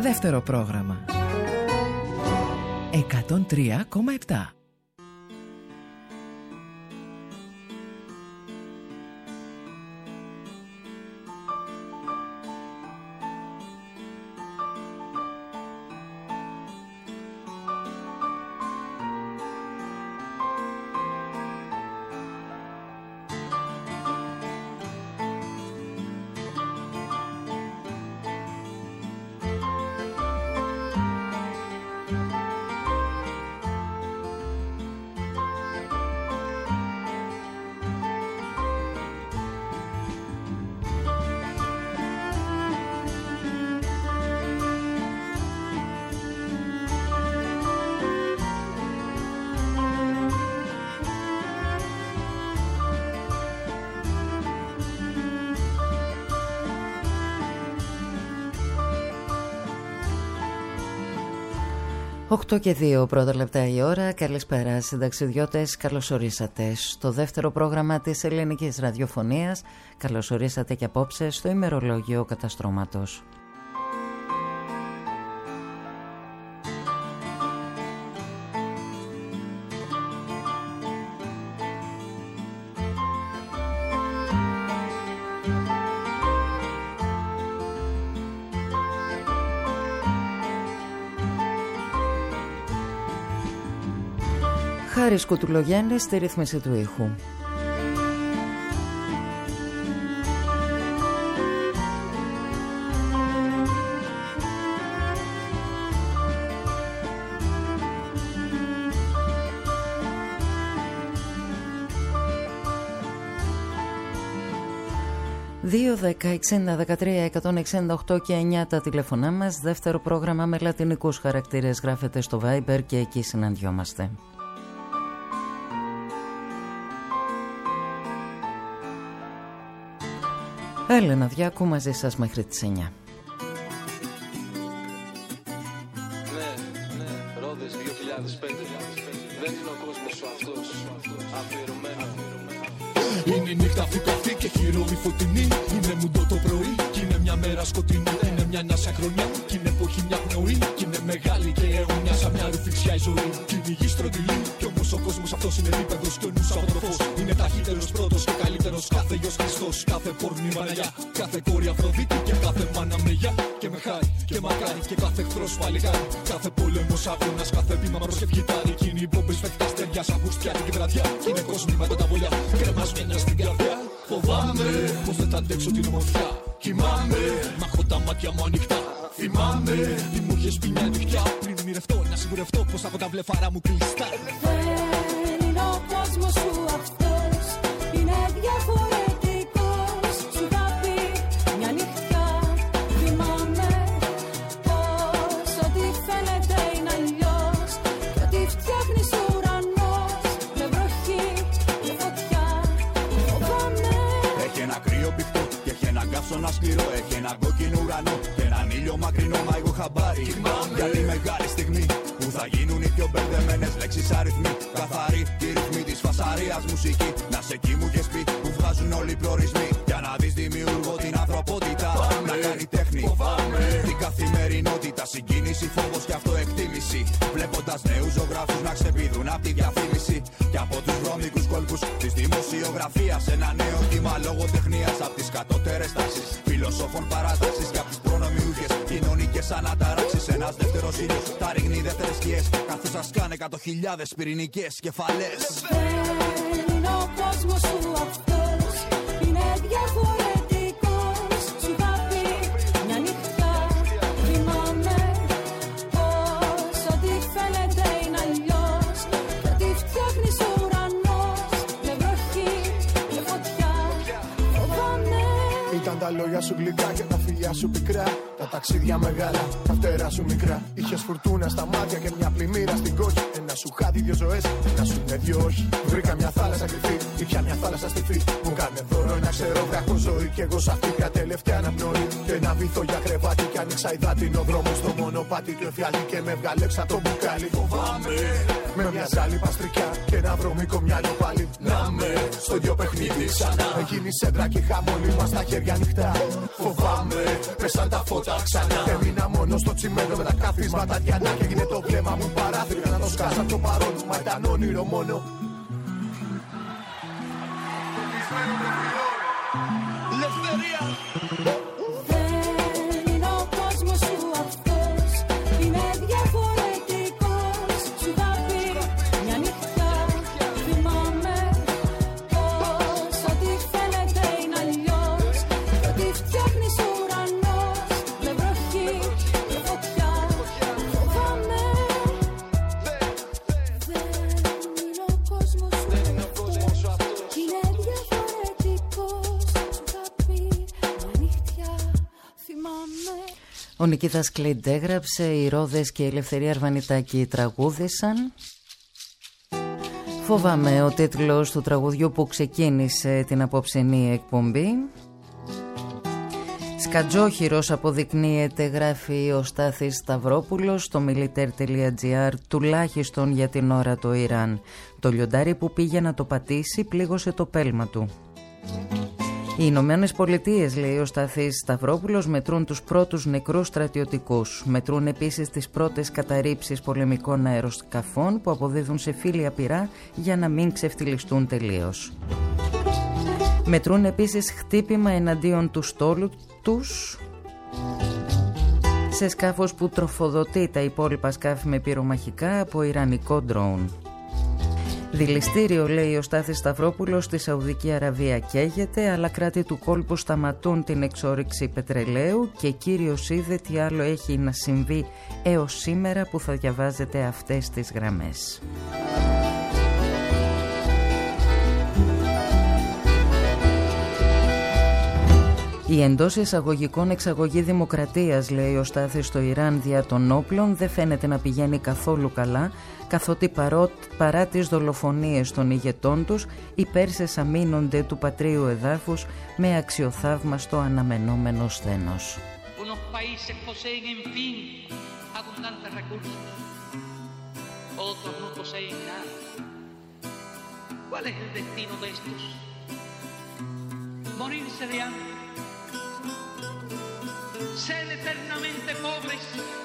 Δεύτερο πρόγραμμα 103,7. Οκτώ και 2 πρώτα λεπτά η ώρα. Καλησπέρα συνταξιδιώτες, καλώς ορίσατε στο δεύτερο πρόγραμμα της ελληνικής ραδιοφωνίας. Καλώς ορίσατε και απόψε στο ημερολόγιο καταστρώματος. Χάρης Κουτουλογιάννης στη ρύθμιση του ήχου. Δύο 10-60-13-168 και 9 τα τηλεφωνά μας. Δεύτερο πρόγραμμα με λατινικούς χαρακτήρες γράφεται στο Viber και εκεί συναντιόμαστε. Έλενα Διάκου μαζί σας μέχρι τις 9. Ναι, Ρόδες 2005. Δεν είναι ο κόσμος σου αυτός. Αφιερωμένο. Είναι η νύχτα αυτή καυτή και χειρόη φωτεινή. Είναι μουντό το πρωί κι είναι μια μέρα σκοτεινή. Είναι μια νάσια χρονιά κι είναι εποχή μια πνοή. Κι είναι μεγάλη και αιώνια σαν μια ρουφιξιά η ζωή. Κι είναι η γη στρογγυλή κι όμως ο κόσμος αυτός είναι επίπεδος κι ο νους από το φως. Είναι ταχύτερος πρώτος και καλύτερος κάθε γιος Χριστός. Κάθε πόρνη Μαραγιά, κάθε κόρη Αφροδίτη και κάθε μάνα Μεγιά. Και με χάρη και μακάρι και κάθε εχθρός παλικάρι. Κάθε πόλεμος αγώνας, κάθε βήμα προς ευχητάρι. Κι είναι οι μπόμπες φεύγα στεριά σαν μπουστιάτικη βραδιά. Κι είναι κόσμοι με τα βολιά, κρεμασμένα στην καρδιά. Φοβάμαι πως δεν θα αντέξω την ομορφιά. Κοιμάμαι, μα έχω τα μάτια μου ανοιχτά. Θυμάμαι, τι μου είχες πει μια νυχτιά. Πριν ονειρευτώ, να σιγουρευτώ πως έχω τα βλεφαρά μου κλειστά. Δεν είναι ο κόσμος σου αυτός, είναι διαφορετικός. Σου θα πει μια νυχτιά. Θυμάμαι πως ό,τι φαίνεται είναι αλλιώς. Κι ό,τι φτιάχνεις ουρανός με βροχή και φωτιά. Φοβάμαι. Έχει ένα κρύο πυκτό και έχει ένα καύσωνα σκληρό. Έχει ένα κόκκινο ουρανό και έναν ήλιο μακρινό. Μα εγώ χαμπάρι για τη μεγάλη στιγμή που θα γίνουν οι πιο μπερδεμένες λέξεις αριθμοί. Καθαρή τη ρυθμή της φασαρίας μουσική. Να σε εκεί μου έχεις πει που βγάζουν όλοι οι προορισμοί. Για να δεις δημιουργώ την ανθρωπότητα. Φοβάμαι. Να κάνει τέχνη. Φοβάμαι. Την καθημερινότητα. Συγκίνηση, φόβος και αυτοεκτίμηση. Βλέποντας νέους ζωγράφους να ξεπηδούν απ' τη διαφήμιση. Και από τους βρώμικους κόλπους της δημοσιογραφίας. Ένα νέο κύμα λογοτεχνίας απ' τις κατώτερες τάξεις. Φιλοσόφων παρατάξεις και απ' τις προνομιούχες κοινωνικές αναταράξεις. Ένας δεύτερος ήλιος τα ρίχνει δεύτερες σκιές. Καθώς σας κάνε 100.000 πυρηνικές κεφαλές. Δεν είναι ο κόσμος σου αυτός, είναι διαφορετικός. Σου θα πει μια νυχτιά. Θυμάμαι πως ό,τι φαίνεται είναι αλλιώς. Κι ό,τι φτιάχνεις ουρανός με βροχή και φωτιά. Φοβάμαι. Ήταν τα λόγια σου γλυκά και τα φιλιά σου πικρά. Τα ταξίδια μεγάλα, τα φτερά σου μικρά. Είχες φουρτούνα στα μάτια και μια πλημμύρα στην κόκκι. Ένα σου χάδι, δύο ζωές, ένα σου είναι δύο όχι. Βρήκα μια θάλασσα κρυφή, ήπια μια θάλασσα στιφή. Μου κάνε δώρο ένα ξερό βράχο ζωή. Κι εγώ σ' αυτή πια τελευταία αναπνοή. Και ένα βυθό για κρεβάτι. Κι άνοιξα υδάτινο δρόμο στο μονοπάτι του εφιάλτη. Και με βγάλεξα το μπουκάλι. Φοβάμαι με μια ζάλη παστρικιά και ένα βρωμικό μυαλό πάλι. Να με στο ίδιο παιχνίδι ξανά. Εκείνη σέντρα και χαμόλοι μας στα χέρια ανοιχτά. Φοβάμαι, πέσαν τα φώτα ξανά. Έμεινα μόνο στο τσιμέντο με τα καθίσματα διανά. Και έγινε το βλέμμα μου παράθυρο για να το σκάσω από το παρόν μου. Μα ήταν όνειρο μόνο. Ελευθερία. Δεν είναι ο κόσμος σου αυτός, είναι διαφορετικός. Σου είχα πει μια νύχτα, θυμάμαι πως ό,τι φαίνεται είναι αλλιώς. Και ό,τι φτιάχνεις ουρανός με βροχή και φωτιά. Φοβάμαι. Δεν είναι ο κόσμος σου αυτός, είναι διαφορετικός. Σου είχα πει μια νύχτα, θυμάμαι. Ο Νικήτας Κλίντ έγραψε, οι Ρόδες και η Ελευθερία Αρβανιτάκη τραγούδησαν. Φοβάμαι, ο τίτλος του τραγουδιού που ξεκίνησε την απόψινή εκπομπή. Σκατζόχυρος αποδεικνύεται, γράφει ο Στάθης Σταυρόπουλος στο militaire.gr, τουλάχιστον για την ώρα το Ιράν. Το λιοντάρι που πήγε να το πατήσει πλήγωσε το πέλμα του. Οι Ηνωμένες Πολιτείες, λέει ο Στάθης Σταυρόπουλος, μετρούν τους πρώτους νεκρούς στρατιωτικούς. Μετρούν επίσης τις πρώτες καταρρίψεις πολεμικών αεροσκαφών που αποδίδουν σε φίλια πυρά για να μην ξεφτυλιστούν τελείως. Μετρούν επίσης χτύπημα εναντίον του στόλου τους σε σκάφος που τροφοδοτεί τα υπόλοιπα σκάφη με πυρομαχικά από ιρανικό ντρόουν. Δηληστήριο, λέει ο Στάθης Σταυρόπουλος, στη Σαουδική Αραβία καίγεται, αλλά κράτη του κόλπου σταματούν την εξόρυξη πετρελαίου και κύριος είδε τι άλλο έχει να συμβεί έως σήμερα που θα διαβάζετε αυτές τις γραμμές. Η εντός εισαγωγικών εξαγωγή δημοκρατίας, λέει ο Στάθης, στο Ιράν δια των όπλων δεν φαίνεται να πηγαίνει καθόλου καλά, καθότι παρά τις δολοφονίες των ηγετών τους, οι Πέρσες αμήνονται του πατρίου εδάφους με αξιοθαύμαστο αναμενόμενο σθένος. Unos países poseen, en fin, abundantes recursos. Otros no poseen nada. ¿Cuál es el destino de estos? Morirse de hambre. Ser eternamente pobres.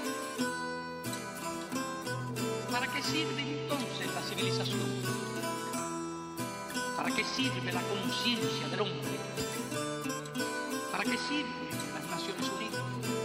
¿Para qué sirve entonces la civilización? ¿Para qué sirve la conciencia del hombre? ¿Para qué sirven las Naciones Unidas?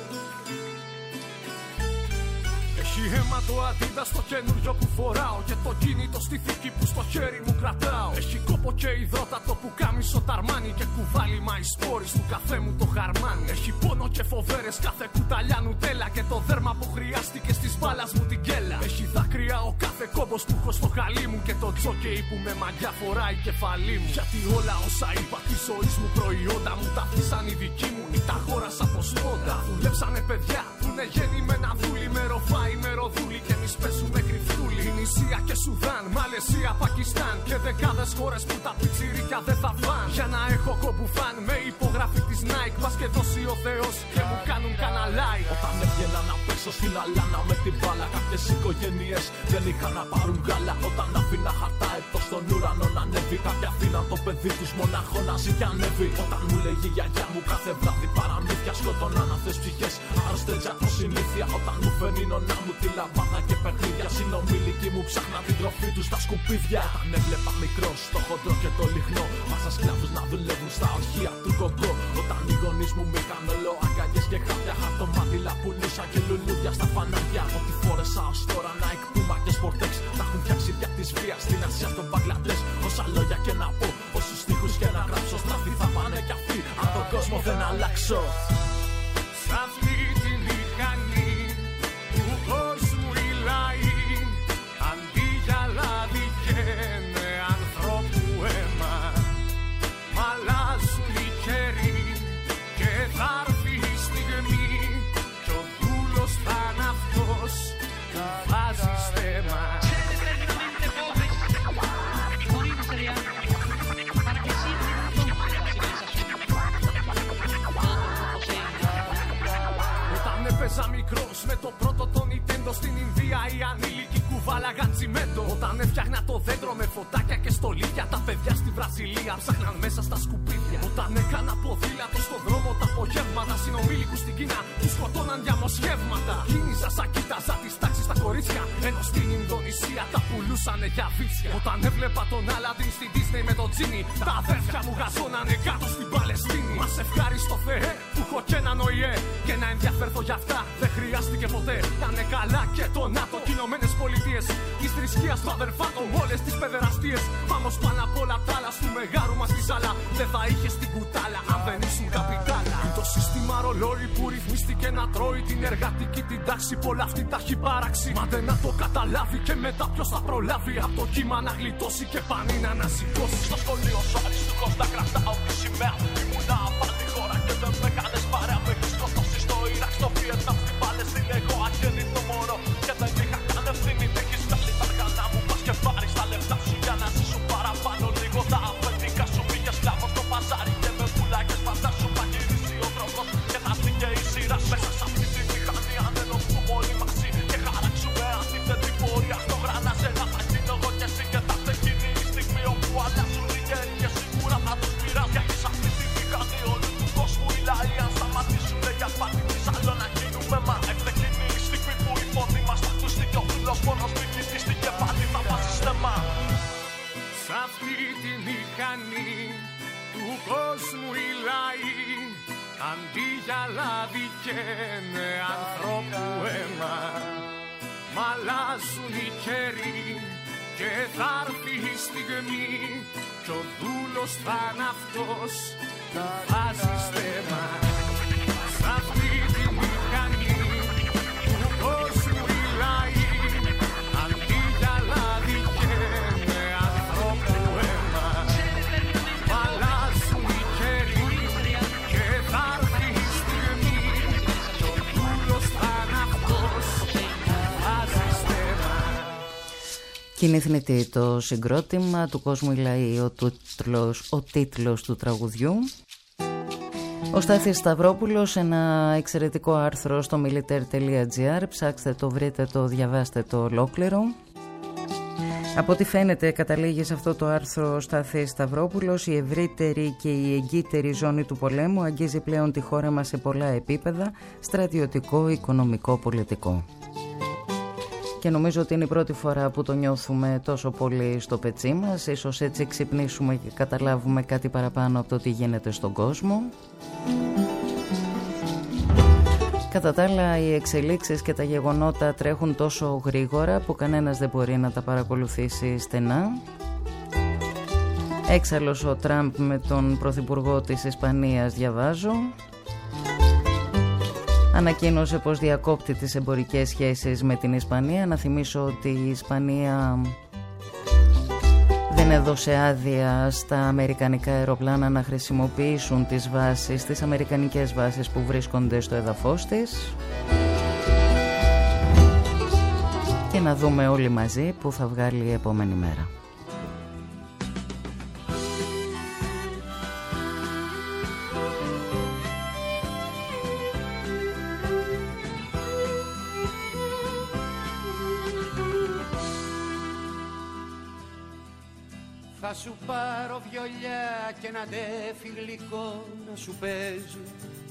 Έχει αίμα το Adidas στο καινούριο που φοράω και το κινητό στη θήκη που στο χέρι μου κρατάω. Έχει κόπο και υδρότατο που κάμισο ταρμάνι και κουβάλι μαϊσπόρις του καφέ μου το χαρμάνι. Έχει πόνο και φοβέρες κάθε κουταλιά νουτέλα και το δέρμα που χρειάστηκε στις μπάλας μου την κέλα. Έχει δάκρυα ο κάθε κόμπος που έχω στο χαλί μου και το τζόκεϊ που με μαγιά φοράει κεφαλή μου. Γιατί όλα όσα είπα της ζωής μου προϊόντα μου τα αφήσαν οι δικοί μου ή τα αγόρασα από σπόντα. Δουλέψανε παιδιά που είναι γεννημένα δούλοι με ροφάι με ροδούλη και εμείς παίζουμε κρυφτούλη. Ινησία και Σουδάν, Μαλαισία, Πακιστάν και δεκάδες χώρες που τα πιτσιρίκια δεν θα φαν. Για να έχω κομπουφάν με υπογραφή της Nike, μας και δώσει ο Θεός και μου κάνουν καναλάι. Όταν έβγαινα να παίξω στην αλάνα με την μπάλα, κάποιες οικογένειες δεν είχαν να πάρουν γάλα. Όταν άφηνα χαρτά έτος στον ουρανό να ανέβει, κάποια αφήναν το παιδί τους μονάχο να ζει και ανέβει. Όταν μου λέγει η γιαγιά μου κάθε βράδυ παραμύθια, σκοτώναν αυτές ψυχές άρρωστες για το συνήθεια. Όταν μου φέρνει η νονά μου τη λαμπάδα και παιχνίδια, συνομιλικοί μου ψάχνα την τροφή τους στα σκουπίδια. Όταν έβλεπα μικρός το χοντρό και το λιχνό, μάσα σκλάβους να δουλεύουν στα ορχεία του κογκό. Όταν οι γονείς μου μήκαν όλο αγκαλιές και χάπια, χαρτομάτιλα πουλούσα και λουλούδια στα φανάρια. Ό,τι φόρεσα ως τώρα Nike, Puma και Sportex, τα έχουν φτιάξει δια της βίας στην Ασία, στον Μπαγκλαντές. Όσα λόγια και να πω, όσους στίχους και να γράψω, στραφή θα πάνε κι αυτοί αν τον κόσμο δεν αλλάξω. Σ' αυτή τη μηχανή του κόσμου οι λαοί, αντί για λάδι καίνε ανθρώπου αίμα. Μ' αλλάζουν οι καιροί και θα έρθει η στιγμή κι ο δούλος θα είναι αυτός που βάζει στέμα. Έπαιζα μικρός με το πρώτο το Nintendo στην Ινδία, οι ανήλικοι κουβάλαγαν τσιμέντο. Όταν έφτιαχνα το δέντρο με φωτάκια και στολίδια, τα παιδιά στη Βραζιλία ψάχναν μέσα στα σκουπίδια. Όταν έκανα ποδήλατο στον δρόμο τα απογεύματα, συνομήλικους στην Κίνα τους σκοτώναν διαμοσχεύματα. Κίνησα σαν κοίταζα τις τάξεις στα κορίτσια, ενώ στην Ινδονησία τα πουλούσανε για βίτσια. Όταν έβλεπα τον Αλαντίν στην Disney με τον Τζίνι, τα αδέρφια μου γαζώνανε κάτω στην Παλαιστίνη. Μας ευχάριστο Θεέ που έχω κι έναν ΟΗΕ, και να ενδιαφέρθω για αυτά δεν χρειάστηκε ποτέ. Να είναι καλά και το ΝΑΤΟ, οι Ηνωμένες Πολιτείες, της θρησκείας του αδερφάτων, όλες τις παιδεραστίες. Πάμε πάνω απ' όλα τα άλλα, στου μεγάρου μας τη ζάλα. Δεν θα είχε την κουτάλα αν δεν ήσουν καπιτάλα. Το σύστημα ρολόι που ρυθμίστηκε να τρώει την εργατική την τάξη, πολλά αυτή τα έχει παράξει. Μα δεν να το καταλάβει και μετά ποιος θα προλάβει. Από το κύμα να γλιτώσει και πανί να ανασηκώσει. Στο σχολείο σου αριστούχος να κρατάω τη σημαία. Ήμουνα πάλι χώρα και δεν με κάνες παρέα. Με έχεις σκοτώσει στο Ιράκ, στο Βιετνάμ, στην Παλαιστίνη. Εγώ αγέννητο μωρό και δεν είχα καν ευθύνη. Μ' έχεις βγάλει τα αργανά μου, πας και πάρεις τα λεφτά σου για να ζήσουν παραπάνω λίγο. Τα αφεντικά σου πήγε σκλάβος στο παζάρι και με πουλάκες φαντάσου θα γυρίσει ο δρόμος και θα έρθει και η σειρά μέσα σ' αυτή τη μηχανή. Αν ενωθούμε όλοι μαζί και χαράξουμε αντίθετη πορεία στο γρανάζ, ένα θα γίνω εγώ και εσύ και θα γίνει η στιγμή όπου αλλάζουν οι γέροι και σίγουρα θα τους πειράζει. Γιατί σ' αυτή τη μηχανή όλου του κόσμου οι λαοί αν σταματήσουνε για πάλι της άλλο να γίνουμε μα. Ευτυχινή η στιγμή που η φωνή μας θα ακουστεί και ο φίλος μόνος μην κοιτήσει και πάλι θα βάζει στεμά. Σ' αυτή τη μηχανή του κόσμου οι λαοί αντί για λάδι καίνε ανθρώπου αίμα. Μ' αλλάζουν οι καιροί και θα έρθει η στιγμή κι ο δούλος θα είναι αυτός που βάζει στέμα. Σ' αυτή τη μηχανή του κόσμου οι λαοί αντί για λάδι καίνε ανθρώπου αίμα. Μ' αλλάζουν οι καιροί και θα έρθει η στιγμή κι ο δούλος θα είναι αυτός που βάζει στέμα. Κινηθνητή το συγκρότημα του κόσμου οι λαοί, ο τίτλος του τραγουδιού. Ο Στάθης Σταυρόπουλος, ένα εξαιρετικό άρθρο στο militaire.gr, ψάξτε το, βρείτε το, διαβάστε το ολόκληρο. Από ό,τι φαίνεται καταλήγει σε αυτό το άρθρο ο Στάθης Σταυρόπουλος, η ευρύτερη και η εγκύτερη ζώνη του πολέμου αγγίζει πλέον τη χώρα μας σε πολλά επίπεδα, στρατιωτικό, οικονομικό, πολιτικό. Και νομίζω ότι είναι η πρώτη φορά που το νιώθουμε τόσο πολύ στο πετσί μας. Ίσως έτσι ξυπνήσουμε και καταλάβουμε κάτι παραπάνω από το τι γίνεται στον κόσμο. Κατά τα άλλα, οι εξελίξεις και τα γεγονότα τρέχουν τόσο γρήγορα που κανένας δεν μπορεί να τα παρακολουθήσει στενά. Έξαλλος ο Τραμπ με τον πρωθυπουργό της Ισπανίας, διαβάζω. Ανακοίνωσε πως διακόπτει τις εμπορικές σχέσεις με την Ισπανία. Να θυμίσω ότι η Ισπανία δεν έδωσε άδεια στα αμερικανικά αεροπλάνα να χρησιμοποιήσουν τις βάσεις, τις αμερικανικές βάσεις που βρίσκονται στο έδαφος της. Και να δούμε όλοι μαζί που θα βγάλει η επόμενη μέρα. Θα σου πάρω βιολιά και ένα ντεφιλικό να σου παίζω.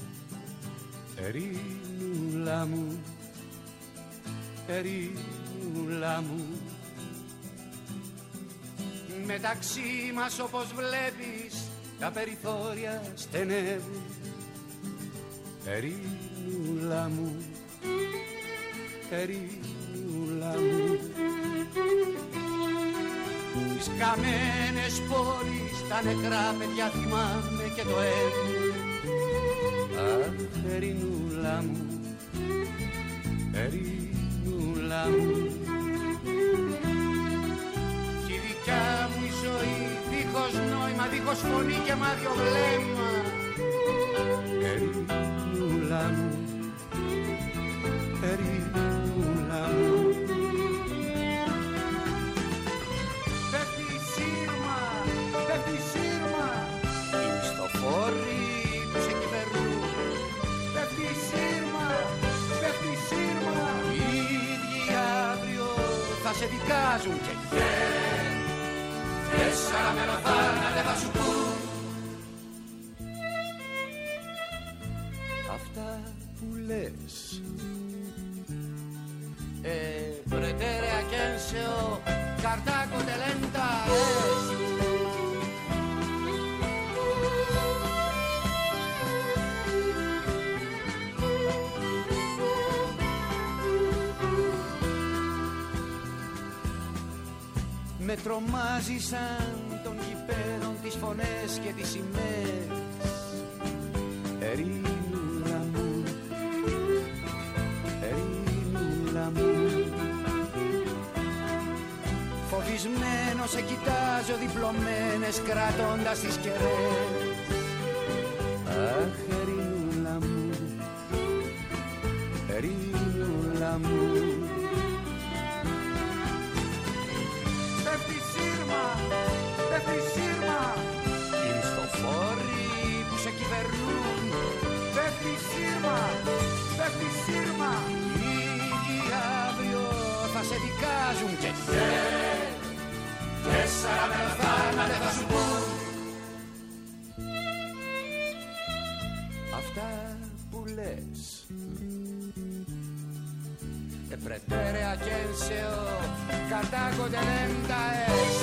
Ερήνουλα μου, ερήνουλα μου. Μεταξύ μας όπως βλέπεις τα περιθώρια στενεύουν. Ερήνουλα μου, ερήνουλα μου. Τις καμένες πόλεις, τα νεκρά παιδιά θυμάμαι και το αίμα. Αχ, ερηνούλα μου, ερηνούλα μου. Κι η δικιά μου η ζωή, δίχως νόημα, δίχως φωνή και μάδιο βλέμμα. Ερηνούλα μου, ερηνούλα μου. Πέφτει σύρμα, οι μισθοφόροι που σε κυβερνούν. Πέφτει σύρμα, οι ίδιοι αύριο θα σε δικάζουν. Και σαν με ρωτάνε δεν θα σου πούν. Αυτά που λες. Pretere a Kenseo, Cartago de lenta es. Με τρομάζει σαν των γηπέδων τις φωνές και τις σημαίες. Ερήνουλα μου, ερήνουλα μου. Φοβισμένο σε κοιτάζω διπλωμένες κρατώντας τις κεραίες. Αχ, ερήνουλα μου, ερήνουλα μου. Πέφτει σύρμα, πέφτει σύρμα. Οι μισθοφόροι που σε κυβερνούν. Πέφτει σύρμα, πέφτει σύρμα. Οι ίδιοι αύριο θα σε δικάζουν και τέσσερα με θάνατε θα σου πούν. Αυτά που λες. Pretere a Kenseo, Cartago de lenta es.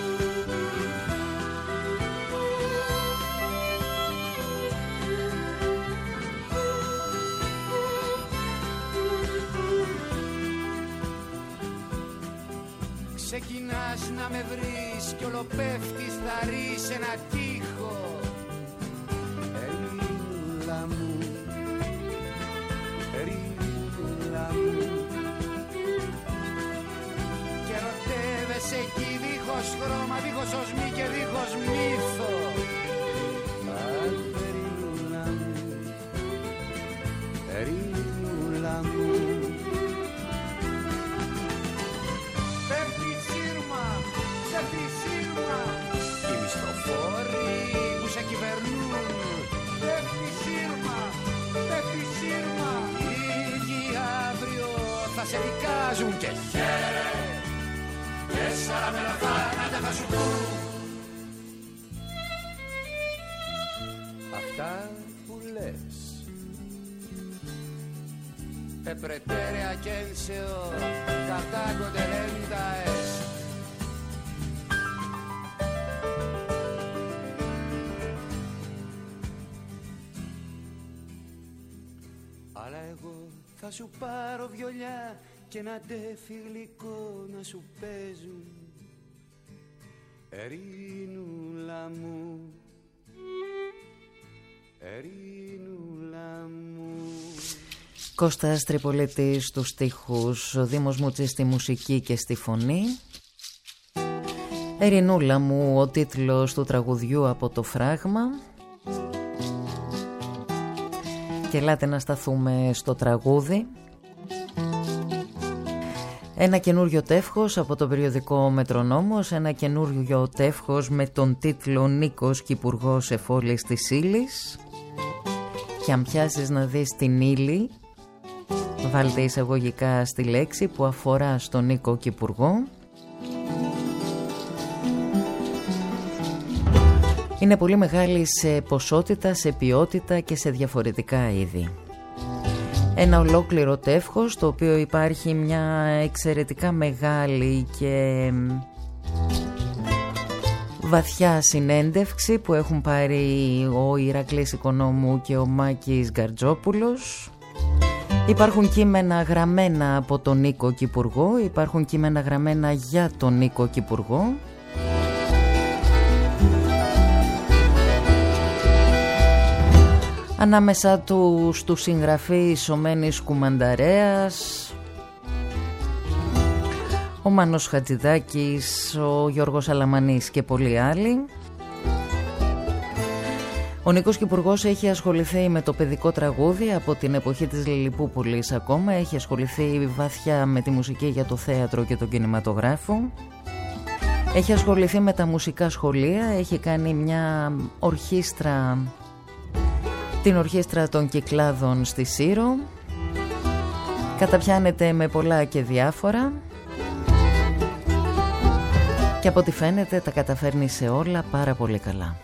Ξεκινάς να με βρεις κι όλο πέφτεις θαρρή σε ένα τοίχο. Ερήνουλα μου, ερήνουλα μου. Και ερωτεύεσαι εκεί δίχως χρώμα, δίχως οσμή και δίχως μύθο. Αχ, ερήνουλα μου, ερήνουλα μου. Πέφτει σύρμα, πέφτει σύρμα. Οι μισθοφόροι που σε κυβερνούν. Πέφτει σύρμα, πέφτει σύρμα. Οι ίδιοι αύριο θα σε δικάζουν και χαίρε. Τέσσερα με θάνατα θα σου πούν. Αυτά που λες. Pretere a Kenseo, Cartago de lenta es. Αλλά εγώ θα σου πάρω βιολιά και ένα ντέφι γλυκό να σου παίζουν. Ερήνουλα μου, ερήνουλα μου. Κώστας Τριπολίτης στους στίχους, ο Δήμος Μούτσης στη μουσική και στη φωνή. Ερηνούλα μου, ο τίτλος του τραγουδιού από το φράγμα. Και ελάτε να σταθούμε στο τραγούδι. Ένα καινούριο τεύχος από το περιοδικό Μετρονόμος, ένα καινούριο τεύχος με τον τίτλο Νίκος Κυπουργός Εφόλης της Ύλης. Και αν πιάσεις να δεις την ύλη, βάλτε εισαγωγικά στη λέξη που αφορά στον Νίκο Κυπουργό. Είναι πολύ μεγάλη σε ποσότητα, σε ποιότητα και σε διαφορετικά είδη. Ένα ολόκληρο τεύχος, το οποίο υπάρχει μια εξαιρετικά μεγάλη και βαθιά συνέντευξη που έχουν πάρει ο Ηρακλής Οικονόμου και ο Μάκης Γκαρτζόπουλος. Υπάρχουν κείμενα γραμμένα από τον Νίκο Κυπουργό, υπάρχουν κείμενα γραμμένα για τον Νίκο Κυπουργό. Ανάμεσα τους συγγραφείς ο Μένης Κουμανταρέας, ο Μάνος Χατζηδάκης, ο Γιώργος Αλαμανής και πολλοί άλλοι. Ο Νίκος Κυπουργός έχει ασχοληθεί με το παιδικό τραγούδι από την εποχή της Λιλιπούπολης ακόμα, έχει ασχοληθεί βαθιά με τη μουσική για το θέατρο και τον κινηματογράφο. Έχει ασχοληθεί με τα μουσικά σχολεία, έχει κάνει μια ορχήστρα, την Ορχήστρα των Κυκλάδων στη Σύρο. Καταπιάνεται με πολλά και διάφορα και από ό,τι φαίνεται τα καταφέρνει σε όλα πάρα πολύ καλά.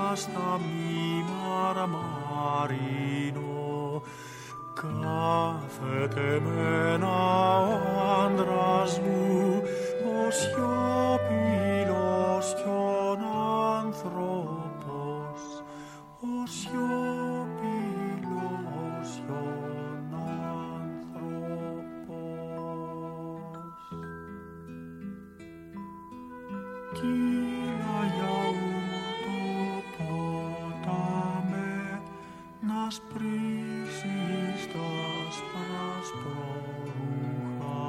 στα μη μαρμαρίνο. Κάθεται με ένα ο άντρας μου, ο σιωπηλός κι ο άνθρωπος, ο σιωπηλός κι ο άνθρωπος. Κυλαγιά το ποτάμε να σπρίσεις τα σπράσπρορούχα.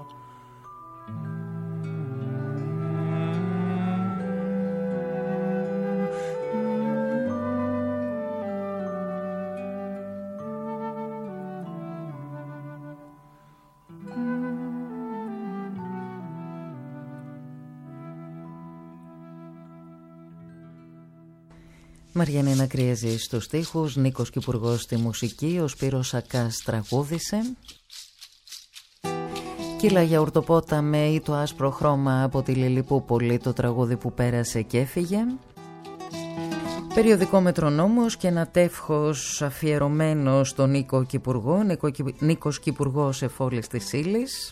Μαριανίνα Κρυεζή στους στίχους, Νίκος Κυπουργός στη μουσική, ο Σπύρος Ακάς τραγούδισε. Κύλα για ουρτοπόταμε ή το άσπρο χρώμα από τη Λιλιπούπολη, το τραγούδι που πέρασε και έφυγε. Περιοδικό Μετρονόμος και ένα τεύχος αφιερωμένο στον Νίκο Κυπουργό, Νίκος Κυπουργός εφόλης της ύλης.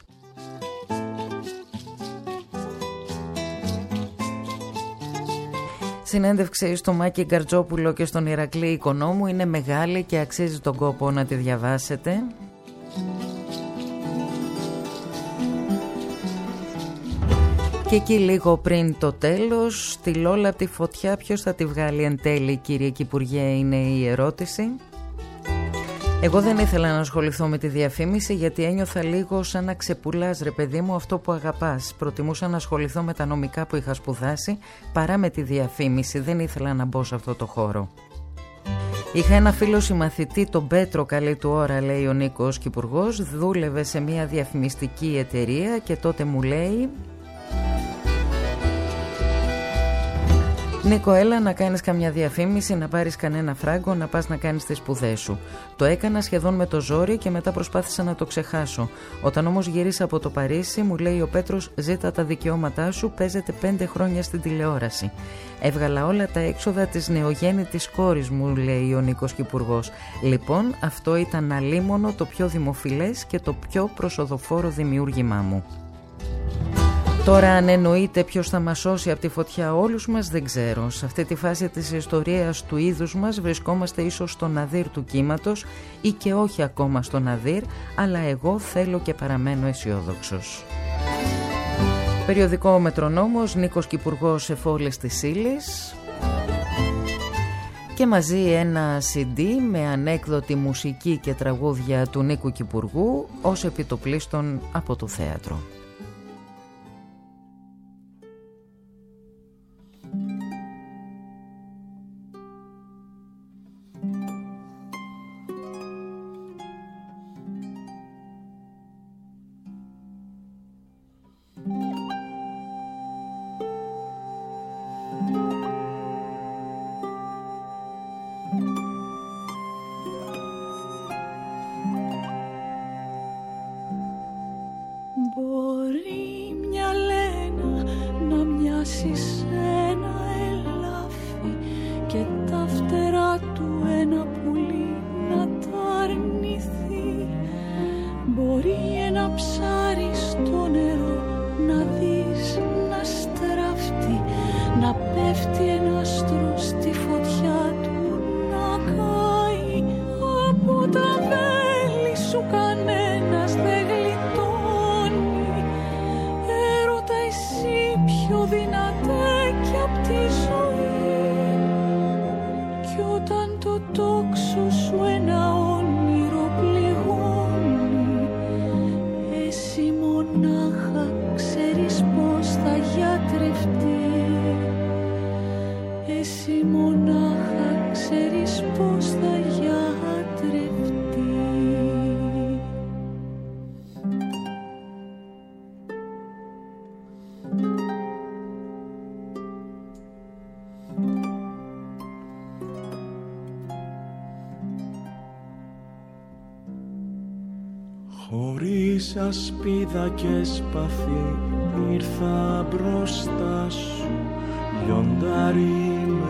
Συνέντευξη στο Μάκη Γκαρτζόπουλο και στον Ηρακλή Οικονόμου είναι μεγάλη και αξίζει τον κόπο να τη διαβάσετε. Και εκεί λίγο πριν το τέλος, τη Λόλα από τη φωτιά ποιος θα τη βγάλει εν τέλει, κύριε Κυπουργέ, είναι η ερώτηση. Εγώ δεν ήθελα να ασχοληθώ με τη διαφήμιση γιατί ένιωθα λίγο σαν να ξεπουλάς, ρε παιδί μου, αυτό που αγαπάς. Προτιμούσα να ασχοληθώ με τα νομικά που είχα σπουδάσει παρά με τη διαφήμιση. Δεν ήθελα να μπω σε αυτό το χώρο. Είχα ένα φίλο συμμαθητή, τον Πέτρο, καλή του ώρα, λέει ο Νίκος Κυπουργός. Δούλευε σε μια διαφημιστική εταιρεία και τότε μου λέει: Νίκο, έλα να κάνεις καμιά διαφήμιση, να πάρεις κανένα φράγκο, να πας να κάνεις τις σπουδές σου. Το έκανα σχεδόν με το ζόρι και μετά προσπάθησα να το ξεχάσω. Όταν όμως γύρισα από το Παρίσι, μου λέει ο Πέτρος: ζήτα τα δικαιώματά σου, παίζετε 5 χρόνια στην τηλεόραση. Έβγαλα όλα τα έξοδα της νεογέννητης κόρης μου, λέει ο Νίκος Κυπουργός. Λοιπόν, αυτό ήταν αλίμονο το πιο δημοφιλές και το πιο προσοδοφόρο δημιούργημά μου. Τώρα αν εννοείται ποιος θα μας σώσει από τη φωτιά όλους μας δεν ξέρω. Σε αυτή τη φάση της ιστορίας του είδους μας βρισκόμαστε ίσως στο ναδύρ του κύματος ή και όχι ακόμα στο ναδύρ, αλλά εγώ θέλω και παραμένω αισιόδοξος. Περιοδικό Μετρονόμος, Νίκος Κυπουργός εφόλης της ύλης. Και μαζί ένα CD με ανέκδοτη μουσική και τραγούδια του Νίκου Κυπουργού ως επιτοπλίστων από το θέατρο. Χωρίς ασπίδα και σπαθί ήρθα μπροστά σου, λιοντάρι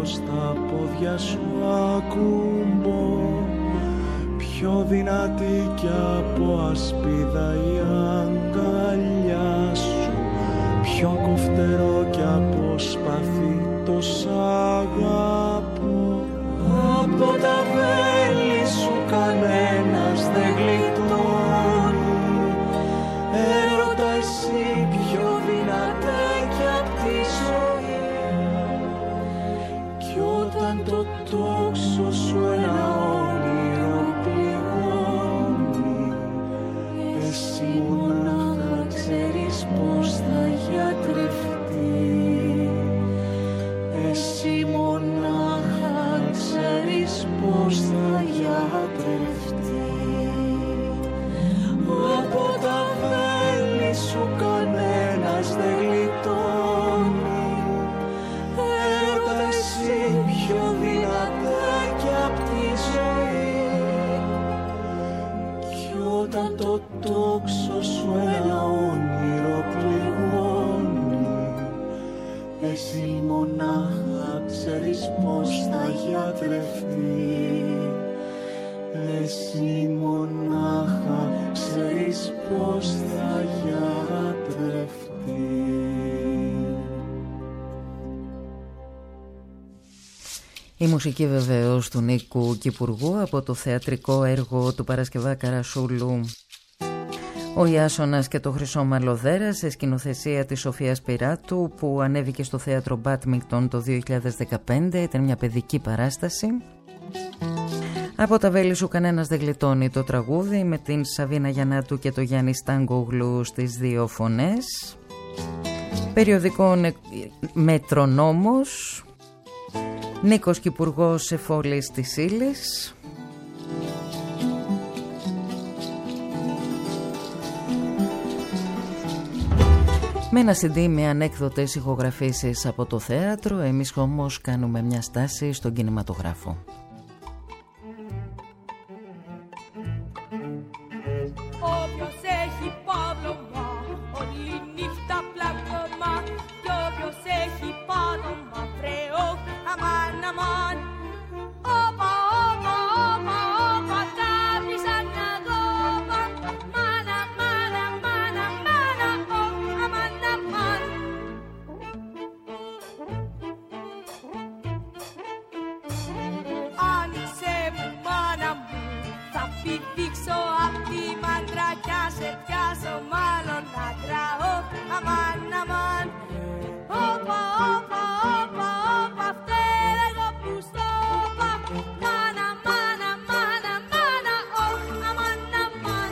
στα πόδια σου ακουμπώ, πιο δυνατή κι από ασπίδα η αγκαλιά σου, πιο κοφτερό κι από σπαθί το σ' αγαπώ. Από τα βέλη σου κανένας δεν γλιτώνει, έρωτα εσύ πιο δυνατά κι απ' τη ζωή, κι όταν το τόξο σου ένα όνειρο πληγώνει, εσύ μονάχα ξέρεις πως θα γιατρευτεί, εσύ μονάχα ξέρεις πως θα γιατρευτεί. Από τα βέλη σου κανένας δεν γλιτώνει, έρωτα εσύ πιο δυνατά κι απ' τη ζωή, κι όταν το τόξο σου ένα όνειρο πληγώνει, εσύ μονάχα ξέρεις πως θα γιατρευτεί, εσύ μονάχα ξέρεις πως θα γιατρευτεί. Η μουσική βεβαίως του Νίκου Κυπουργού από το θεατρικό έργο του Παρασκευά Καρασούλου «Ο Ιάσονας και το Χρυσό Μαλλοδέρα» σε σκηνοθεσία της Σοφίας Πυράτου, που ανέβηκε στο θέατρο Μπάτμιγκτον το 2015. Ήταν μια παιδική παράσταση. Από τα βέλη σου κανένας δεν γλιτώνει το τραγούδι, με την Σαβίνα Γιαννάτου και το Γιάννη Στάνκογλου στις δύο φωνές. Περιοδικό Μετρονόμος, Νίκος Κυπουργός σε φόλης της ύλης. Με ένα CD με ανέκδοτες ηχογραφήσεις από το θέατρο. Εμείς όμως κάνουμε μια στάση στον κινηματογράφο. Όποιος έχει παύλωμα, όλη νύχτα πλάκωμα, κι όποιος έχει πάτωμα, βρεό, αμάν, αμάν. Όπα, όπα, όπα, όπα, κάπνισα μια δόπα, μάνα, μάνα, μάνα, μάνα, αμάν, αμάν. Άνοιξε μου, μάνα μου, θα πηδήξω απ' τη μάντρα κι αν σε πιάσω μάλλον να τράω, αμάν, αμάν. Όπα, όπα, όπα, όπα, φταίρεγω που στο είπα, μάνα, μάνα, μάνα, μάνα, αμάν, αμάν.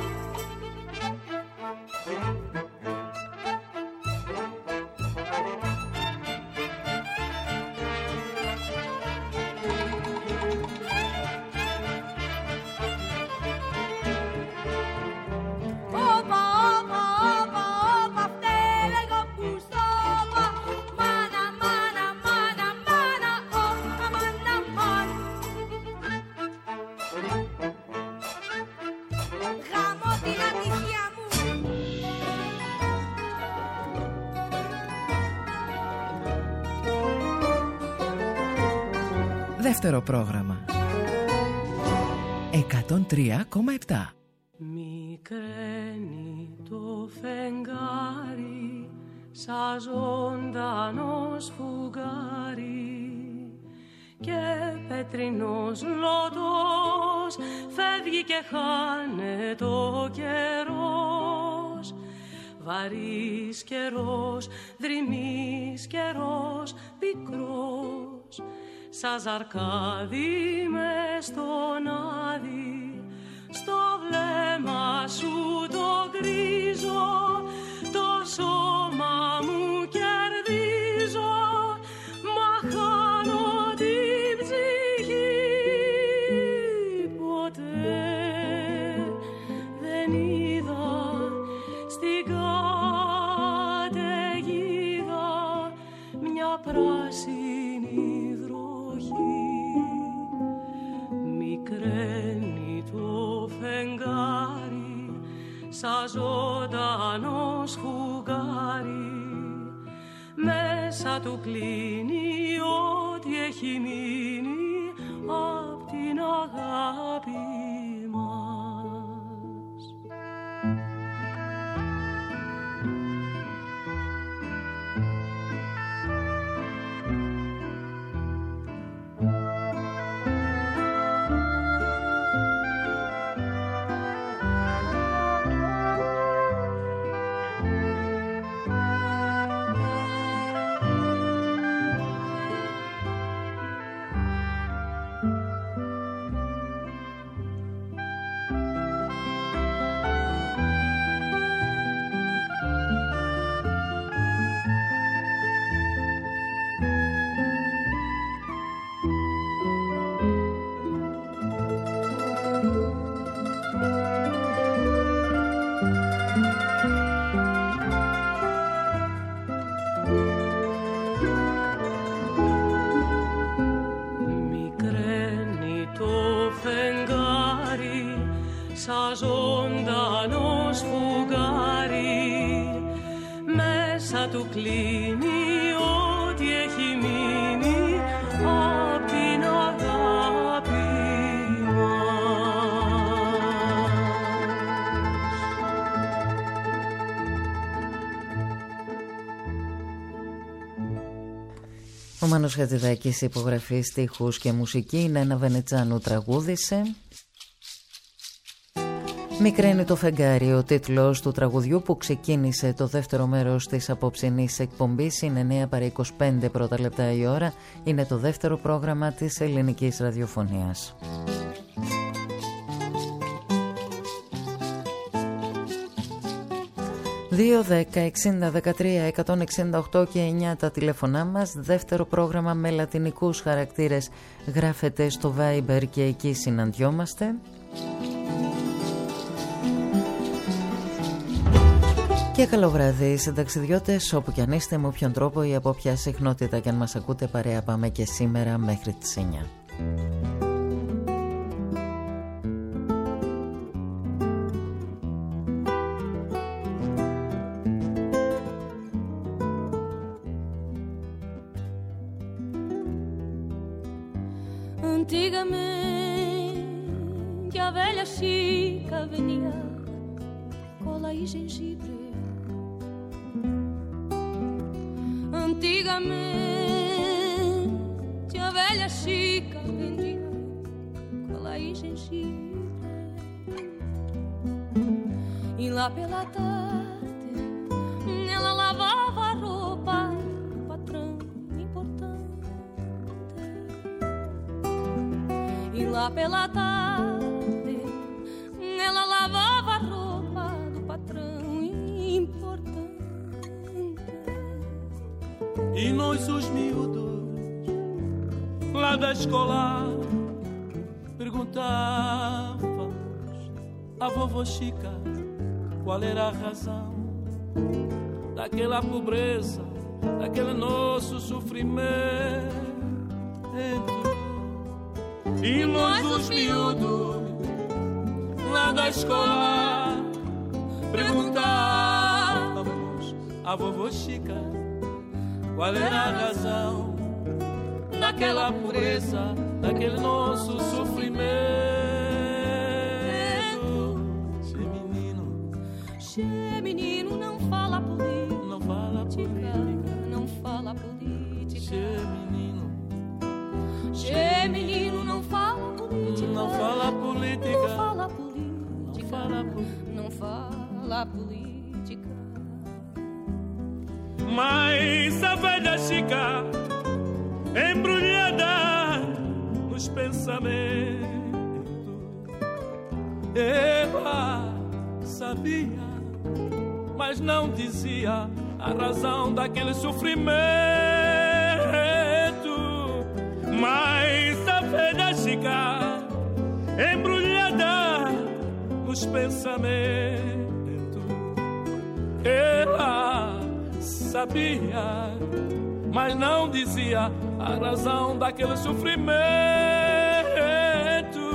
Όπα, όπα, όπα, όπα, φταίρεγω που στο είπα, μάνα, μάνα, μάνα, μάνα, αμάν, αμάν. Γαμώ την ατυχία μου. Δεύτερο πρόγραμμα 103,7. Μικραίνει το φεγγάρι σαν ζωντανός φουγγάρι και πετρινός λότος φεύγει και χάνεται ο καιρός. Βαρύς καιρός, δρυμής καιρός, πικρός, σαν ζαρκάδι μες στον άδει, στο βλέμμα σου το γκρίζο, το σώμα μου κερδίζω, μα χάνω την ψυχή. Ποτέ δεν είδα στην καταιγίδα μια πράσινη βροχή. Μικραίνει το φεγγάρι σαν ζωντανός φουγγάρι, μέσα του κλείνει ό,τι έχει έχει μείνει απ' την αγάπη μας. Σαν ζωντανός φουγγάρι μέσα του κλείνει ό,τι έχει μείνει απ' την αγάπη μας. Ο Μάνος Χατζηδάκης υπογραφή στίχους και μουσική, είναι ένα Βενετσάνου τραγούδισε. Μικραίνει το φεγγάρι, ο τίτλος του τραγουδιού που ξεκίνησε το δεύτερο μέρος της απόψινής εκπομπής. Είναι 9 παρά 25 πρώτα λεπτά η ώρα. Είναι το δεύτερο πρόγραμμα της ελληνικής ραδιοφωνίας. 2-10-60-13-168 και 9 τα τηλέφωνά μας. Δεύτερο πρόγραμμα με λατινικούς χαρακτήρες γράφεται στο Viber και εκεί συναντιόμαστε. Και καλό βράδυ συνταξιδιώτες, όπου κι αν είστε, με όποιον τρόπο ή από ποια συχνότητα κι αν μας ακούτε, παρέα πάμε και σήμερα μέχρι τις 9. Antigamente a velha chica venia cola e gengibre. Antigamente a velha chica vendia cola e gengibre. E lá pela tarde ela lavava a roupa do patrão importante. E lá pela tarde ela lavava a roupa do patrão importante. E nós os miúdos lá da escola perguntávamos à vovó Chica qual era a razão daquela pobreza, daquele nosso sofrimento. E nós os miúdos lá da escola perguntávamos à vovó Chica qual era a razão daquela pureza, daquele nosso sofrimento. Che menino, não fala política, não fala política, não fala política. Che menino, não fala política, não fala política, não fala política, não fala política. Mas a velha Chica embrulhada nos pensamentos, ela sabia, mas não dizia a razão daquele sofrimento. Mas a velha Chica embrulhada nos pensamentos, ela sabia, mas não dizia a razão daquele sofrimento.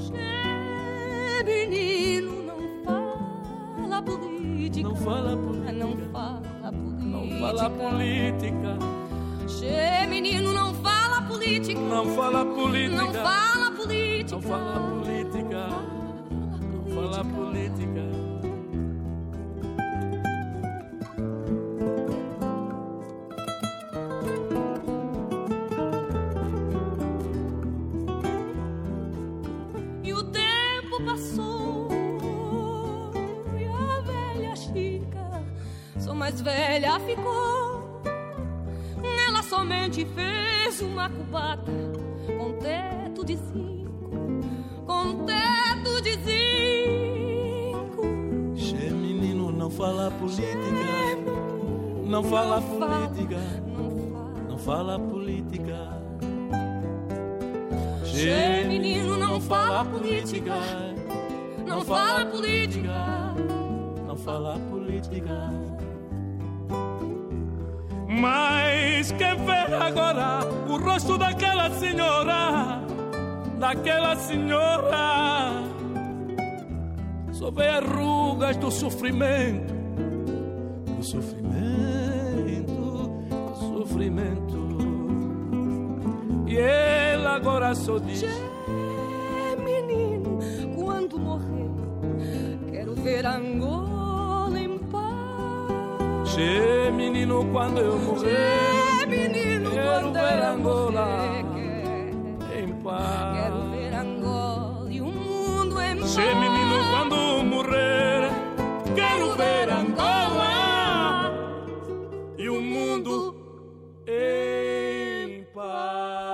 Menino, não fala política, não fala política, não fala política, não fala política. Che menino, não fala política, não fala política. Não fala política. Não fala política. Não fala política. E o tempo passou e a velha Chica só mais velha ficou. Ela somente fez uma cubata com teto de zinco, com teto de zinco. Che menino, não fala política. Não fala política. Não fala política. Che menino, não fala política. Não fala política. Não fala política. Mas quer ver agora o rosto daquela senhora, daquela senhora. Só vê as rugas do sofrimento, do sofrimento, do sofrimento. E ela agora só diz: menino, quando morrer, quero ver Angola em paz. Che menino, quando eu morrer, menino, quero ver Angola em paz. Quero ver Angola e o mundo em paz. Che menino, quando morrer, quero ver Angola e o mundo em paz.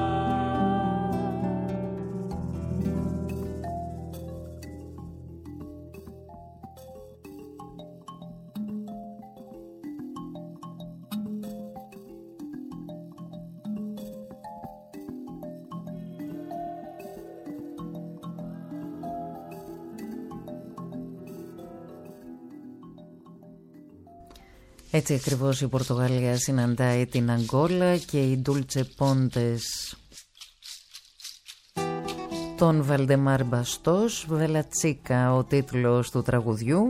Έτσι ακριβώς η Πορτογαλία συναντάει την Αγκόλα και οι Ντούλτσε Πόντες τον Βαλντεμάρ Μπαστός. Βελατσίκα ο τίτλος του τραγουδιού.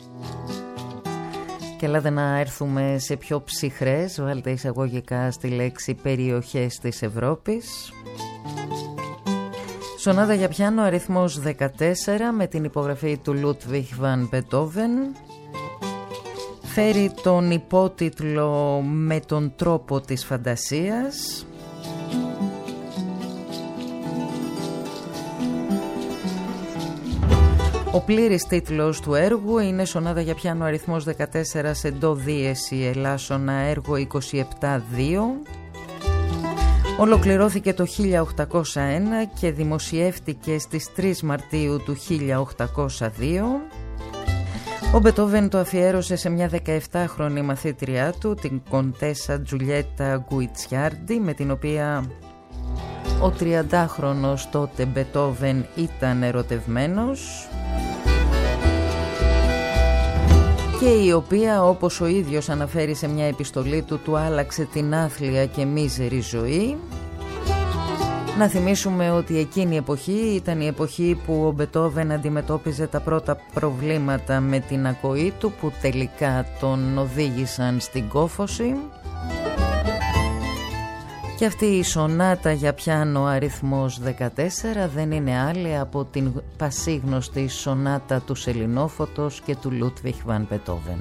Και ελάτε να έρθουμε σε πιο ψυχρές, βάλτε εισαγωγικά στη λέξη περιοχές της Ευρώπης. Σονάτα για πιάνο αριθμός 14 με την υπογραφή του Λούτβιχ Βαν Μπετόβεν. Φέρει τον υπότιτλο «Με τον τρόπο της φαντασίας». Ο πλήρης τίτλος του έργου είναι «Σονάτα για πιάνο αριθμός 14 σε ντο δίεση ελάσσονα έργο 27-2». Ολοκληρώθηκε το 1801 και δημοσιεύτηκε στις 3 Μαρτίου του 1802. Ο Μπετόβεν το αφιέρωσε σε μια 17χρονη μαθήτριά του, την Κοντέσα Τζουλιέτα Γκουιτσιάρντι, με την οποία ο 30χρονος τότε Μπετόβεν ήταν ερωτευμένος και η οποία, όπως ο ίδιος αναφέρει σε μια επιστολή του, του άλλαξε την άθλια και μίζερη ζωή. Να θυμίσουμε ότι εκείνη η εποχή ήταν η εποχή που ο Μπετόβεν αντιμετώπιζε τα πρώτα προβλήματα με την ακοή του, που τελικά τον οδήγησαν στην κόφωση. Και αυτή η σονάτα για πιάνο αριθμός 14 δεν είναι άλλη από την πασίγνωστη σονάτα του Σελινόφωτος και του Λούτβιχ Βαν Μπετόβεν.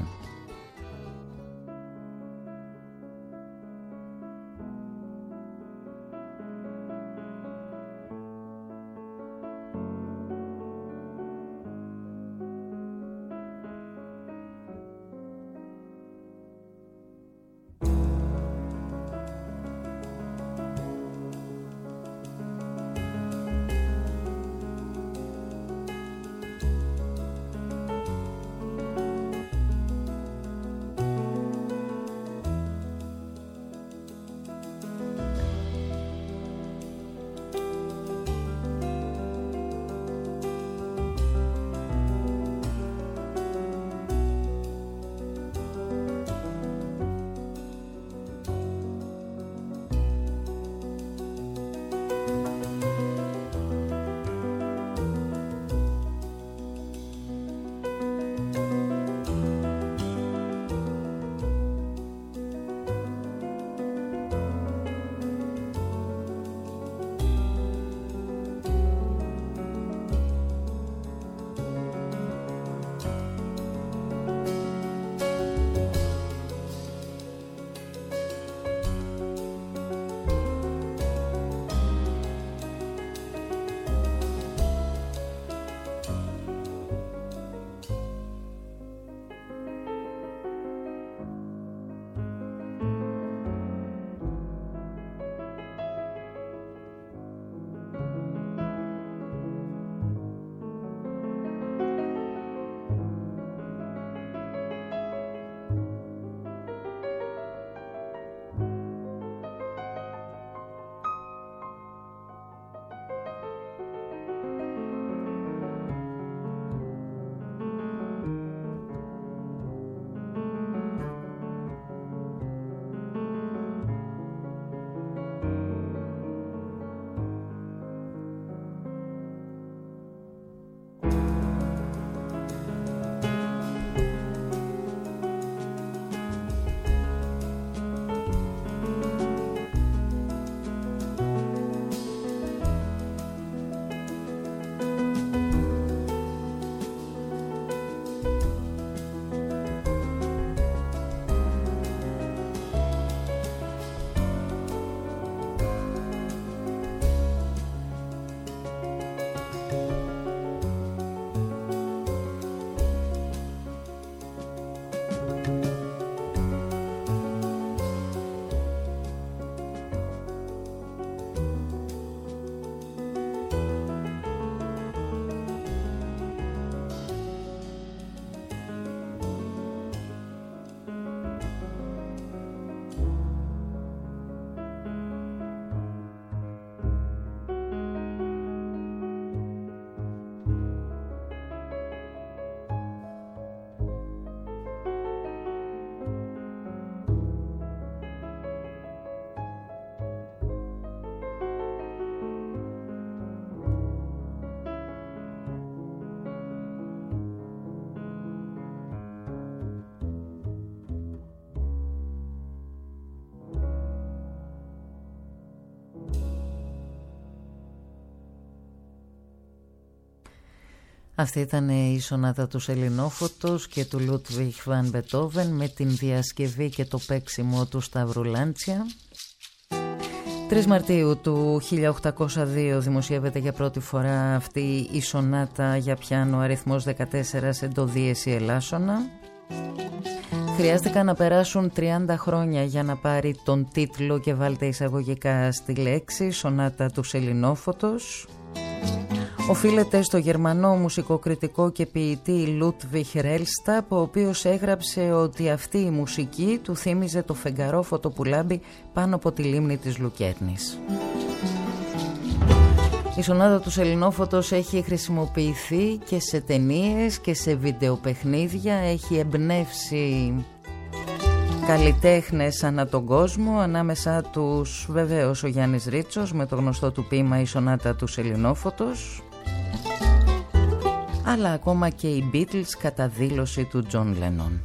Αυτή ήταν η σονάτα του Σελινόφωτος και του Λούτβιχ Βαν Μπετόβεν με την διασκευή και το παίξιμο του Σταύρου Λάντσια. 3 Μαρτίου του 1802 δημοσιεύεται για πρώτη φορά αυτή η σονάτα για πιάνο αριθμός 14 σε ντο δίεση ελάσσονα. Χρειάστηκαν να περάσουν 30 χρόνια για να πάρει τον τίτλο και βάλτε εισαγωγικά στη λέξη σονάτα του Σελινόφωτος. Οφείλεται στο γερμανό μουσικοκριτικό και ποιητή Λούτβιχ Ρέλσταπ, ο οποίος έγραψε ότι αυτή η μουσική του θύμιζε το φεγγαρόφωτο που λάμπει πάνω από τη λίμνη της Λουκέρνης. Η σονάτα του Σελινόφωτος έχει χρησιμοποιηθεί και σε ταινίες και σε βιντεοπαιχνίδια, έχει εμπνεύσει καλλιτέχνες ανά τον κόσμο, ανάμεσα τους βεβαίως ο Γιάννης Ρίτσος με το γνωστό του ποίημα «Η σονάτα του Σελινόφωτος», αλλά ακόμα και οι Beatles κατά δήλωση του Τζον Λένον.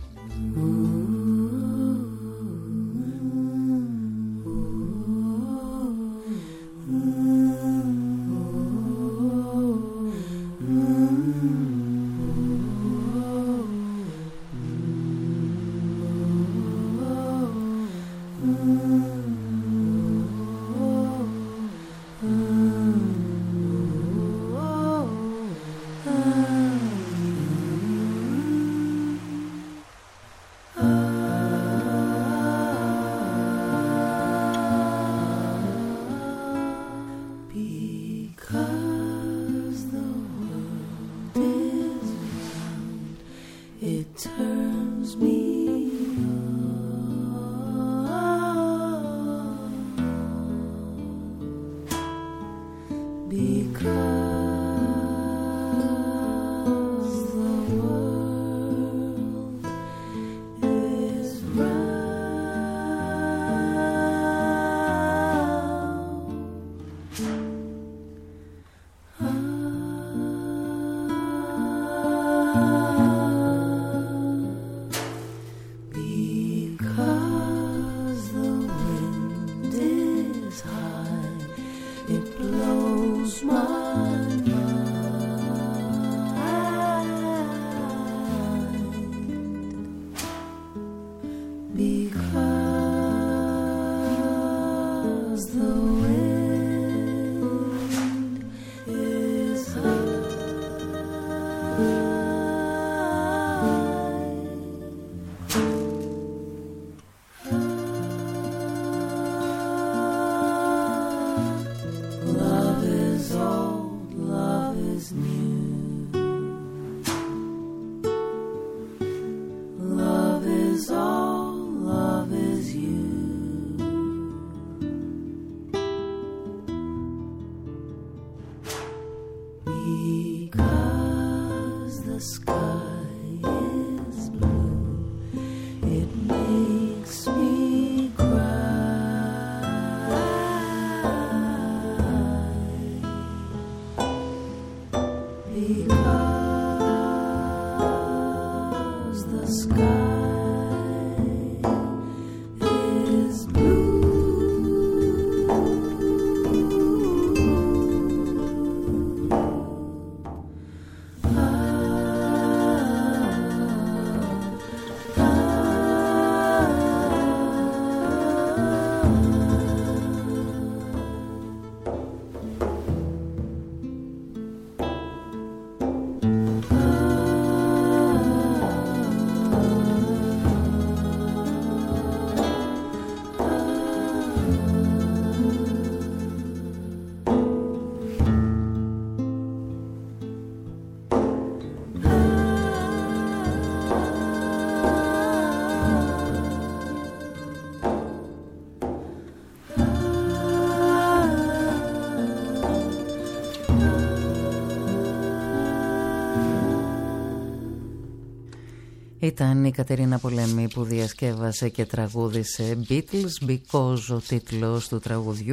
Ήταν η Κατερίνα Πολέμη που διασκεύασε και τραγούδισε Beatles, Because ο τίτλος του τραγουδιού.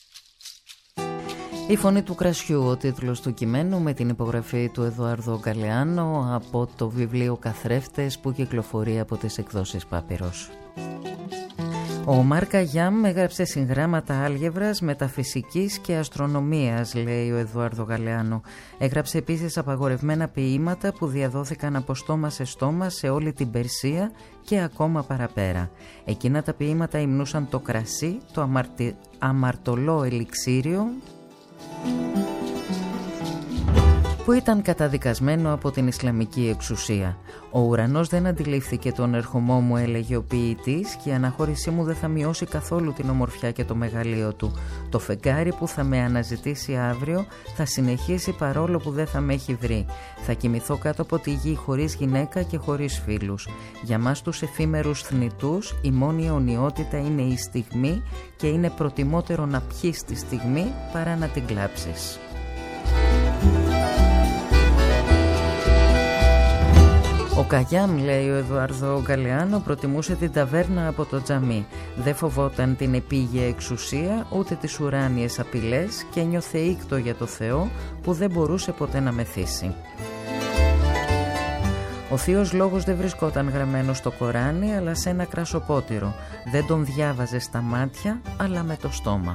Η φωνή του κρασιού, ο τίτλος του κειμένου, με την υπογραφή του Εδουάρδο Γκαλεάνο από το βιβλίο Καθρέφτες που κυκλοφορεί από τις εκδόσεις Πάπυρος. Ο Μάρκα Γιάμ έγραψε συγγράμματα άλγευρας, μεταφυσικής και αστρονομίας, λέει ο Εδουάρδο Γαλεάνο. Έγραψε επίσης απαγορευμένα ποίηματα που διαδόθηκαν από στόμα σε στόμα σε όλη την Περσία και ακόμα παραπέρα. Εκείνα τα ποίηματα υμνούσαν το κρασί, το αμαρτωλό ελιξίριο, που ήταν καταδικασμένο από την Ισλαμική εξουσία. «Ο ουρανός δεν αντιλήφθηκε τον ερχομό μου», έλεγε ο ποιητής, «και η αναχώρησή μου δεν θα μειώσει καθόλου την ομορφιά και το μεγαλείο του. Το φεγγάρι που θα με αναζητήσει αύριο θα συνεχίσει παρόλο που δεν θα με έχει βρει. Θα κοιμηθώ κάτω από τη γη χωρίς γυναίκα και χωρίς φίλους. Για μας τους εφήμερους θνητούς η μόνη αιωνιότητα είναι η στιγμή και είναι προτιμότερο να πιείς τη στιγμή παρά να την κλάψεις». Ο Καγιάμ, λέει ο Εδουάρδο Γκαλεάνο, προτιμούσε την ταβέρνα από το τζαμί. Δεν φοβόταν την επίγεια εξουσία ούτε τις ουράνιες απειλές και ένιωθε ήκτο για το Θεό που δεν μπορούσε ποτέ να μεθύσει. Ο Θείος Λόγος δεν βρισκόταν γραμμένο στο Κοράνι αλλά σε ένα κρασοπότηρο. Δεν τον διάβαζε στα μάτια αλλά με το στόμα.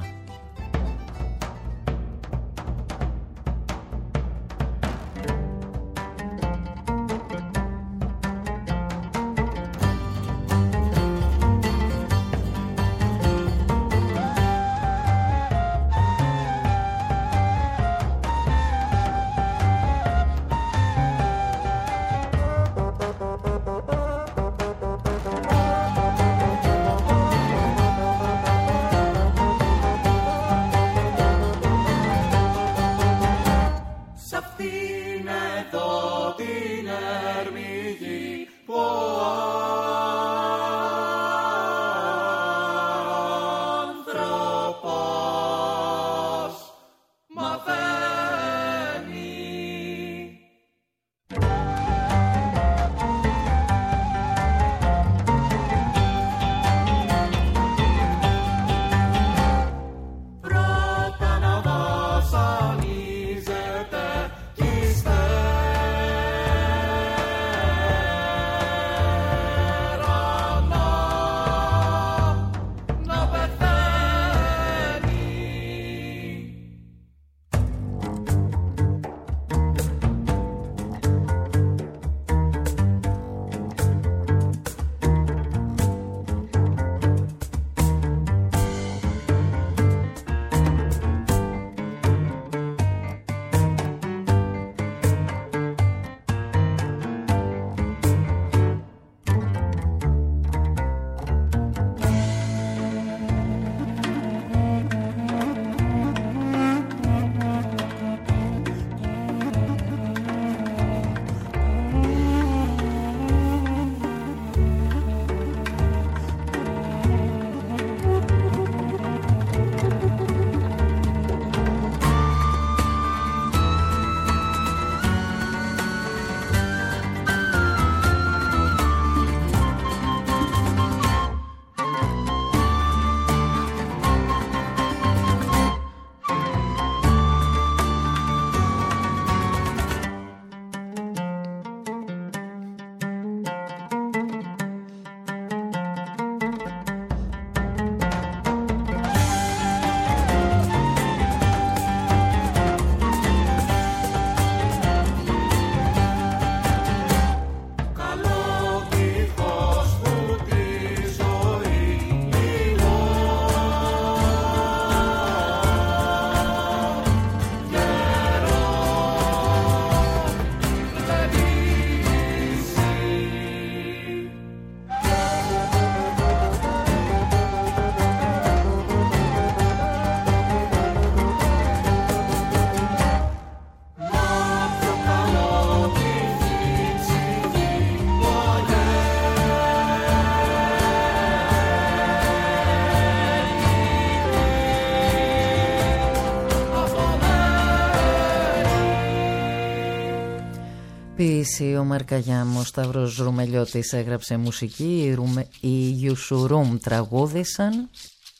Ποιήση ο Μαρκαγιάμ, ο Σταύρος Ρουμελιώτης έγραψε μουσική, οι Γιουσουρούμ τραγούδησαν.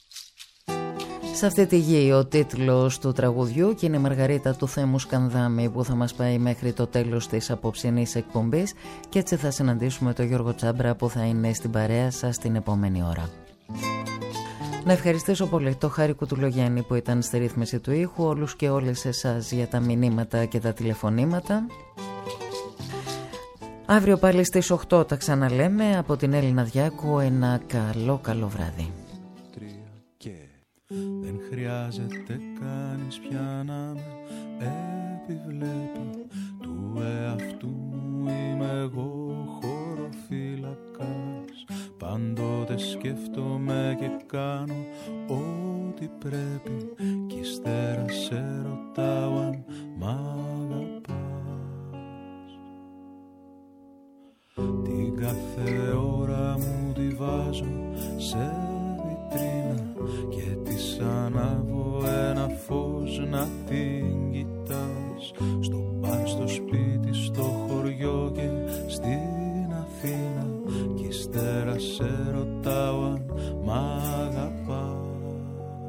Σε αυτή τη γη ο τίτλος του τραγουδιού και είναι η Μαργαρίτα του Θέμου Σκανδάμη που θα μας πάει μέχρι το τέλος της απόψινής εκπομπής και έτσι θα συναντήσουμε τον Γιώργο Τσάμπρα που θα είναι στην παρέα σας την επόμενη ώρα. Να ευχαριστήσω πολύ το Χάρη Κουτουλογιάννη που ήταν στη ρύθμιση του ήχου, όλους και όλες εσάς για τα μηνύματα και τα τηλεφωνήματα. Αύριο πάλι στις 8 τα ξαναλέμε. Από την Έλληνα Διάκου ένα καλό βράδυ. Δεν χρειάζεται κανείς πια να με επιβλέπει, του εαυτού μου είμαι εγώ χωροφύλακας. Πάντοτε σκέφτομαι και κάνω ό,τι πρέπει, κι ύστερα σε ρωτάω αν μ' αγαπάς. Την κάθε ώρα μου τη βάζω σε βιτρίνα και της ανάβω ένα φως να την κοιτάς. Στο μπαρ, στο σπίτι, στο χωριό και στην Αθήνα, κι ύστερα σε ρωτάω αν μ' αγαπάς.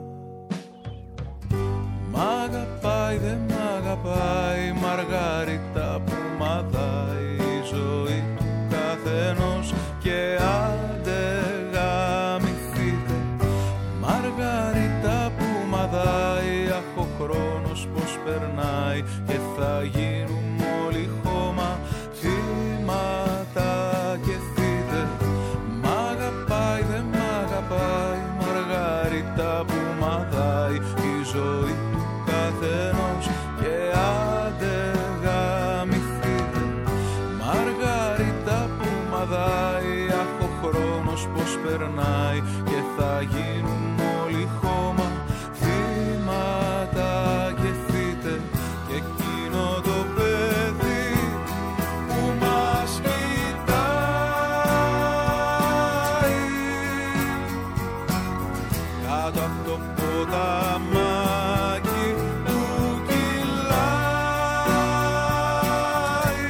Μ' αγαπάει, δεν μ' αγαπάει, Μαργαρίτα που μαθάει η ζωή του καθενός και άντε γαμηθείτε. Μαργαρίτα που μαθάει, αχ ο χρόνος πως περνάει και θα γίνουμε όλοι χώμα, θύματα και θύτε. Μ' αγαπάει, δεν μ' αγαπάει, Μαργαρίτα που μαθάει η ζωή του καθενός και άντε γαμηθείτε. Μαργαρίτα που μαθάει, αχ ο χρόνος πως περνάει και θα γίνουμε όλοι χώμα, θύματα και θύτε. Και εκείνο το παιδί που μας κοιτάει κάτω από το ποταμάκι του κυλάει.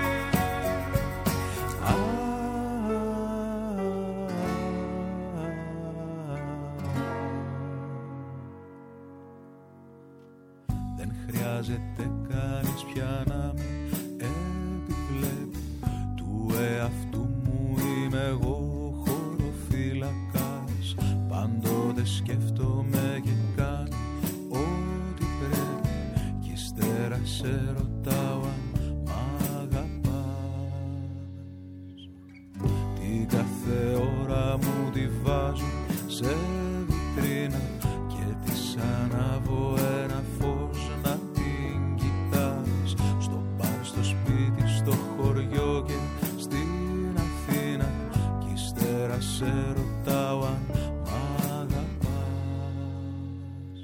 Δεν χρειάζεται κανείς πια να με επιβλέπει, του εαυτού μου είμαι εγώ χωροφύλακας. Πάντοτε σκέφτομαι και κάνω ό,τι πρέπει, κι ύστερα σε ρωτάω αν μ' αγαπάς. Την κάθε ώρα μου τη βάζω σε βιτρίνα και της ανάβω ένα φως να την κοιτάς. Στο μπαρ, στο σπίτι, στο χωριό και στην Αθήνα, κι ύστερα σε ρωτάω αν μ' αγαπάς.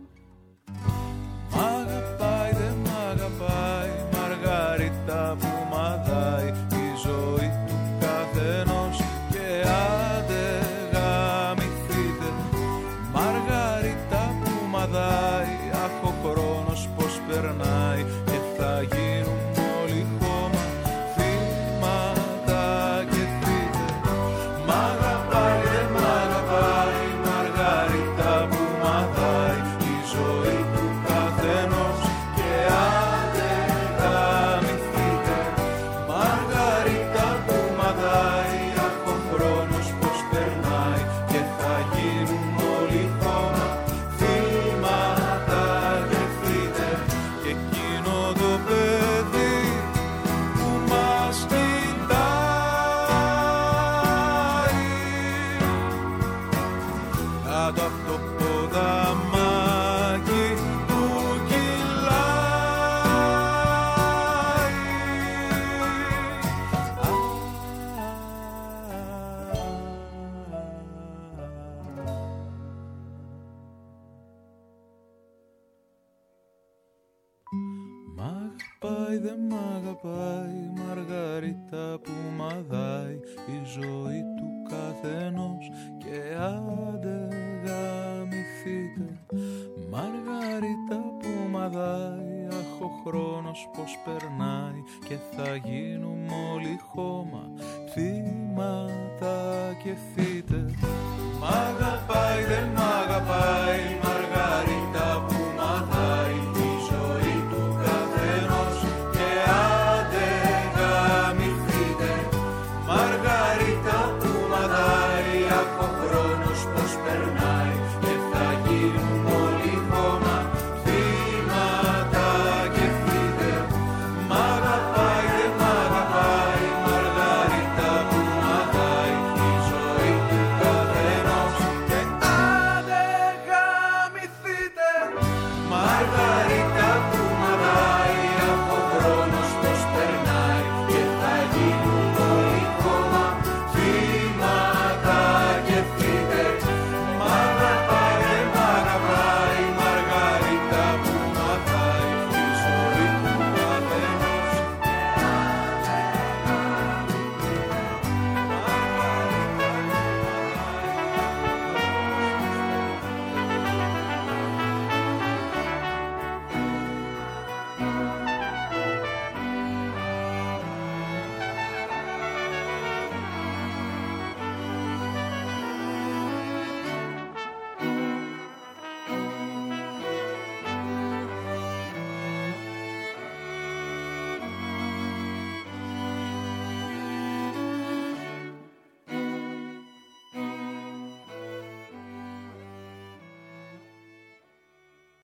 Μ' αγαπάει, δεν μ' αγαπάει, Μαργαρίτα που μαθάει η ζωή του καθενός και άντε γαμηθείτε. Μαργαρίτα που μαθάει, αχ ο χρόνος πως περνάει και θα γίνουμε όλοι χώμα, θύματα και θύτε. Μ' αγαπάει, δεν μ' αγαπάει, Μαργαρίτα που μαθάει η ζωή του καθενός και άντε γαμηθείτε. Μαργαρίτα που μαθάει, αχ ο χρόνος πως περνάει και θα γίνουμε όλοι χώμα, θύματα και θύτε. Και εκείνο το παιδί που μας κοιτάει κάτω από το ποταμάκι του κυλάει. Μ' αγαπάει, δεν μ' αγαπάει, Μαργαρίτα που μαθάει η ζωή του καθενός και άντε γαμηθείτε. Μαργαρίτα που μαθάει, αχ ο χρόνος πως περνάει και θα γίνουμε όλοι χώμα, θύματα και θύτε. Μ' αγαπάει, δεν μ' αγαπάει,